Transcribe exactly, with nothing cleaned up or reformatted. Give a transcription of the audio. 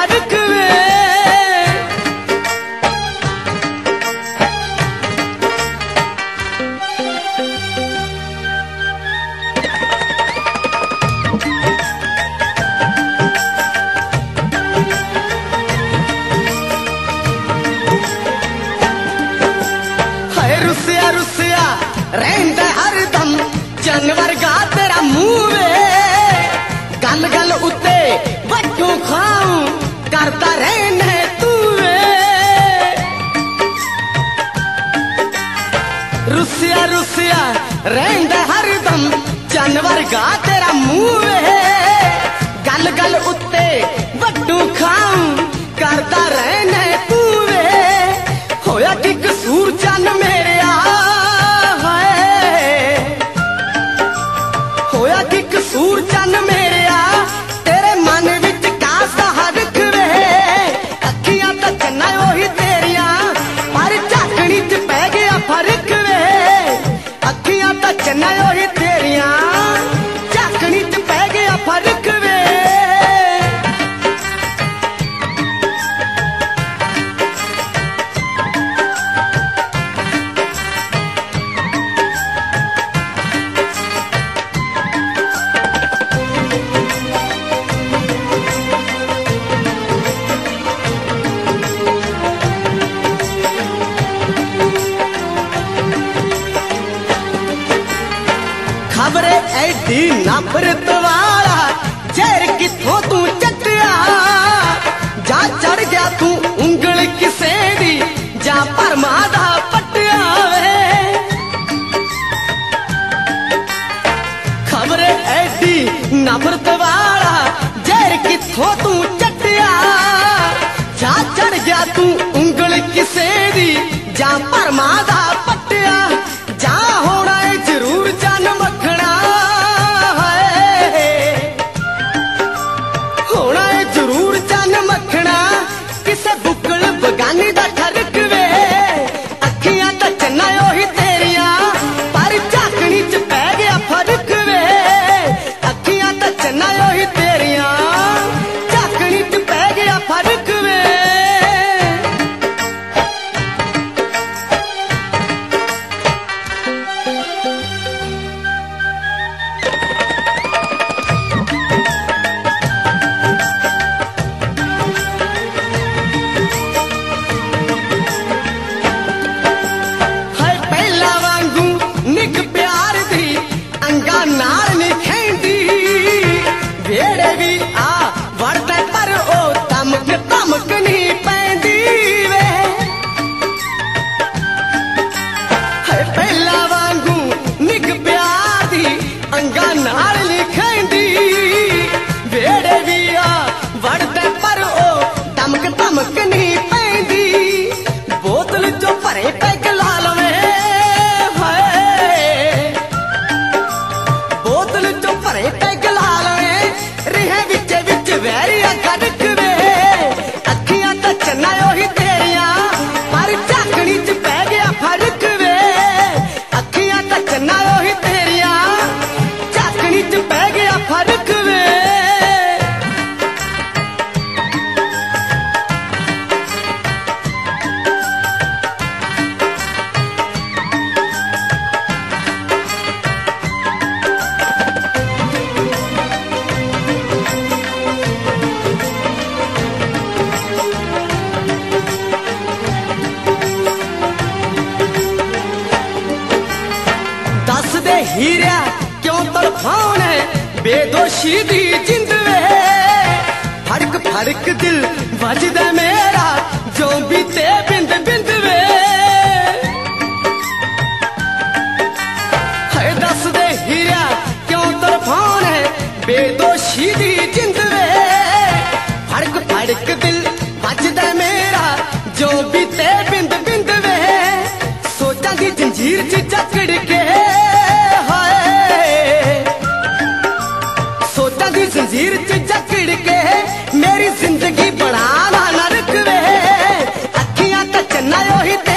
फर्क वे। रुसिया रुसिया रहंदा हरदम जानवर गा तेरा मुंह वे। गल गल उत्ते वड्डू खाऊं करता रहना तू वे। रुसिया रुसिया रहंदा हरदम जानवर गा तेरा मुंह वे। गल गल उत्ते वड्डू खाऊं करता रहना तू वे। होया कि कसूर चन मेरे होया कि कसूर चन मेरे तेरे मन विच कासा हरख वे। अखियां तो चन्ना ओही तेरिया पर झाकनी च पै गया फर्क वे। अखियां तो चन्ना ओही तेरिया झाकनी च पै गया फर्क वे। खबरे ऐडी नफरत वाला जहर किथों तू चटिया। जा चढ़ गया तू उंगल किसे दी जा भरमा दा पटिया वे। खबरे ऐडी नफरत वाला जहर किथों तू चटिया। जा चढ़ गया तू उंगल किसे दी जा भरमा दा पटिया। जा होना है जरूर चन मखना है। होना है जरूर चन मखना किसे बुकल बगानी दा ठरक वे। अखियां तो चन्ना ओही तेरिया पर झाकनी च पै गया फर्क वे। अखियां तो चन्ना ओही तेरिया झाकनी च पै गया फर्क वे। निक प्यार दी अंगा नाल नी खेंदी। वेड़े भी आ वड़दे पर ओ धमक धमक नी पैंदी वे। है पहला वांगू निक प्यार दी अंगा नाल नी खेंदी। वेड़े भी आ वड़दे पर ओ धमक धमक नी पैंदी। बोतल चो भरे पैग ला लवे भरे पैग ला लवे रिहे विच विच वैरिया कड़क वे। अखियां तो चन्ना ओही तेरिया पर झाकनी च पै गया फर्क वे। अखियां तो चन्ना ओही तेरिया झाकनी च पै गया फर्क वे। दस दे हीरिया क्यों तड़फाउन है बेदोशी दी जिंद वे। फड़क फड़क दिल वजदा मेरा जो बीते बिंद बिंद वे। है दस दे हीरिया क्यों तड़फाउन है बेदोशी दी जिंद वे। फड़क फड़क दिल वजदा मेरा जो बीते बिंद बिंद वे। सोचा दी जंजीर च जकड़ के जंजीर च जकड़ के मेरी जिंदगी बना ना नरक वे। अखियां तो चन्ना ओही